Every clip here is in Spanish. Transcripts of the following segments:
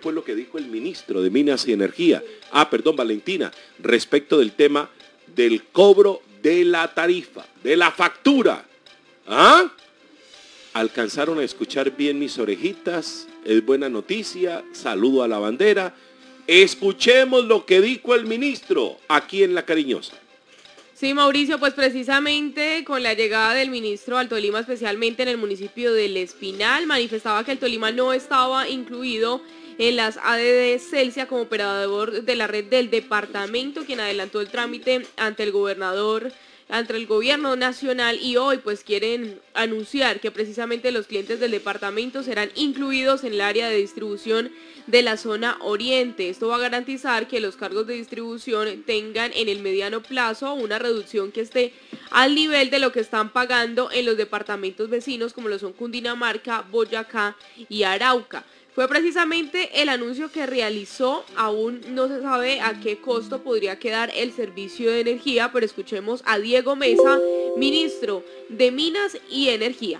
fue lo que dijo el ministro de Minas y Energía, Valentina, respecto del tema del cobro de la tarifa, de la factura. ¿Ah? ¿Alcanzaron a escuchar bien mis orejitas? Es buena noticia, saludo a la bandera. Escuchemos lo que dijo el ministro aquí en La Cariñosa. Sí, Mauricio, pues precisamente con la llegada del ministro al Tolima, especialmente en el municipio del Espinal, manifestaba que el Tolima no estaba incluido en las ADD Celsia como operador de la red del departamento, quien adelantó el trámite ante el gobierno nacional, y hoy pues quieren anunciar que precisamente los clientes del departamento serán incluidos en el área de distribución de la zona oriente. Esto va a garantizar que los cargos de distribución tengan en el mediano plazo una reducción que esté al nivel de lo que están pagando en los departamentos vecinos como lo son Cundinamarca, Boyacá y Arauca. Fue precisamente el anuncio que realizó. Aún no se sabe a qué costo podría quedar el servicio de energía, pero escuchemos a Diego Mesa, ministro de Minas y Energía.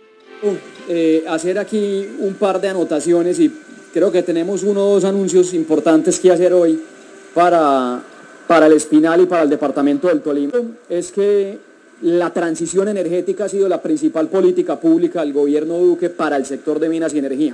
Hacer aquí un par de anotaciones, y creo que tenemos uno o dos anuncios importantes que hacer hoy para el Espinal y para el departamento del Tolima. Es que la transición energética ha sido la principal política pública del gobierno Duque para el sector de Minas y Energía.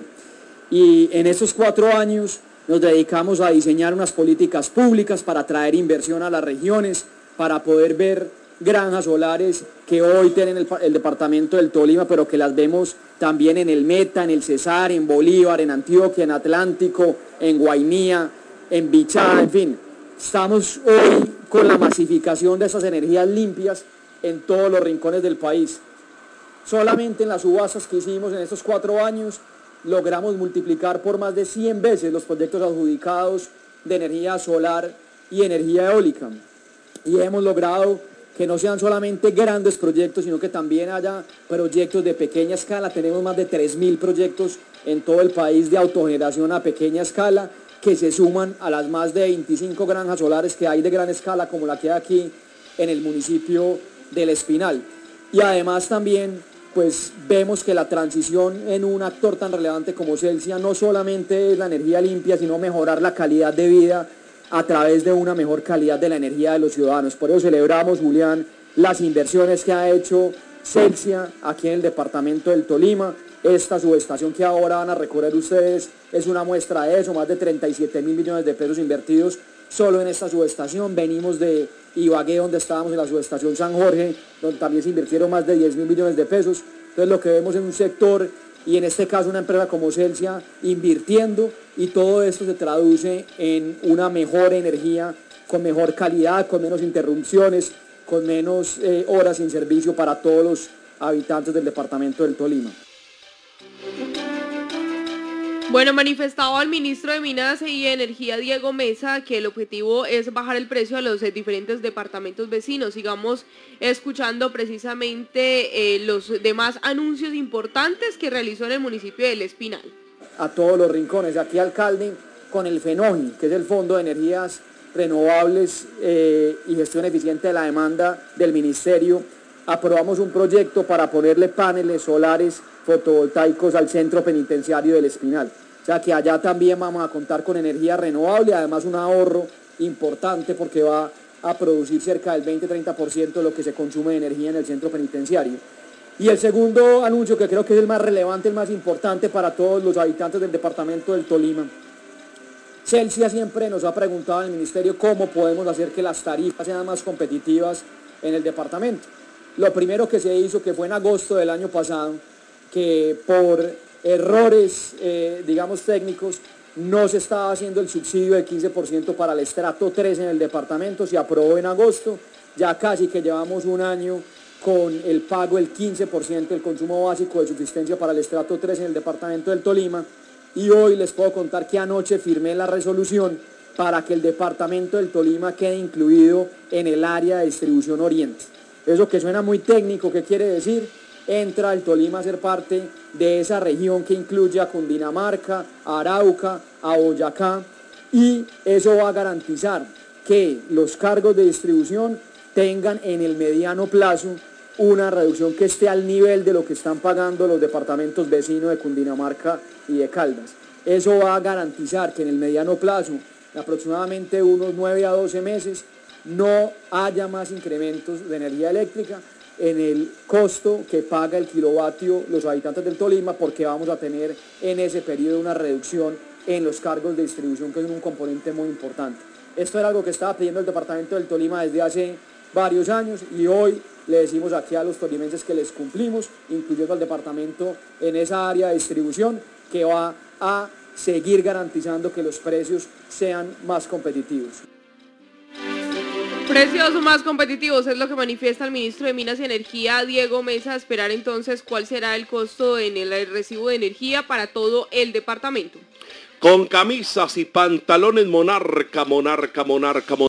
Y en estos 4 años nos dedicamos a diseñar unas políticas públicas para atraer inversión a las regiones, para poder ver granjas solares que hoy tienen el departamento del Tolima, pero que las vemos también en el Meta, en el Cesar, en Bolívar, en Antioquia, en Atlántico, en Guainía, en Bichada, en fin. Estamos hoy con la masificación de esas energías limpias en todos los rincones del país. Solamente en las subastas que hicimos en estos 4 años logramos multiplicar por más de 100 veces los proyectos adjudicados de energía solar y energía eólica. Y hemos logrado que no sean solamente grandes proyectos, sino que también haya proyectos de pequeña escala. Tenemos más de 3.000 proyectos en todo el país de autogeneración a pequeña escala, que se suman a las más de 25 granjas solares que hay de gran escala, como la que hay aquí en el municipio del Espinal. Y además también pues vemos que la transición en un actor tan relevante como Celsia no solamente es la energía limpia, sino mejorar la calidad de vida a través de una mejor calidad de la energía de los ciudadanos. Por eso celebramos, Julián, las inversiones que ha hecho Celsia aquí en el departamento del Tolima. Esta subestación que ahora van a recorrer ustedes es una muestra de eso, más de 37.000 millones de pesos invertidos solo en esta subestación. Venimos de Ibagué, donde estábamos en la subestación San Jorge, donde también se invirtieron más de 10.000 millones de pesos. Entonces lo que vemos en un sector, y en este caso una empresa como Celsia, invirtiendo, y todo esto se traduce en una mejor energía, con mejor calidad, con menos interrupciones, con menos horas sin servicio para todos los habitantes del departamento del Tolima. Bueno, manifestaba el ministro de Minas y Energía, Diego Mesa, que el objetivo es bajar el precio a los diferentes departamentos vecinos. Sigamos escuchando precisamente los demás anuncios importantes que realizó en el municipio del Espinal. A todos los rincones, aquí alcalde, con el FENOGI, que es el Fondo de Energías Renovables y Gestión Eficiente de la Demanda del Ministerio, aprobamos un proyecto para ponerle paneles solares fotovoltaicos al centro penitenciario del Espinal. O sea que allá también vamos a contar con energía renovable, además un ahorro importante porque va a producir cerca del 20-30% de lo que se consume de energía en el centro penitenciario. Y el segundo anuncio, que creo que es el más relevante, el más importante para todos los habitantes del departamento del Tolima. Celsia siempre nos ha preguntado al ministerio cómo podemos hacer que las tarifas sean más competitivas en el departamento. Lo primero que se hizo, que fue en agosto del año pasado, que por errores, digamos, técnicos, no se estaba haciendo el subsidio del 15% para el estrato 3 en el departamento, se aprobó en agosto, ya casi que llevamos un año con el pago del 15% del consumo básico de subsistencia para el estrato 3 en el departamento del Tolima, y hoy les puedo contar que anoche firmé la resolución para que el departamento del Tolima quede incluido en el área de distribución oriente. Eso que suena muy técnico, ¿qué quiere decir? Entra el Tolima a ser parte de esa región que incluye a Cundinamarca, a Arauca, a Boyacá, y eso va a garantizar que los cargos de distribución tengan en el mediano plazo una reducción que esté al nivel de lo que están pagando los departamentos vecinos de Cundinamarca y de Caldas. Eso va a garantizar que en el mediano plazo, aproximadamente unos 9 a 12 meses, no haya más incrementos de energía eléctrica en el costo que paga el kilovatio los habitantes del Tolima, porque vamos a tener en ese periodo una reducción en los cargos de distribución, que es un componente muy importante. Esto era algo que estaba pidiendo el departamento del Tolima desde hace varios años y hoy le decimos aquí a los tolimenses que les cumplimos, incluyendo al departamento en esa área de distribución, que va a seguir garantizando que los precios sean más competitivos. Precios más competitivos es lo que manifiesta el ministro de Minas y Energía, Diego Mesa. Esperar entonces cuál será el costo en el recibo de energía para todo el departamento. Con camisas y pantalones Monarca.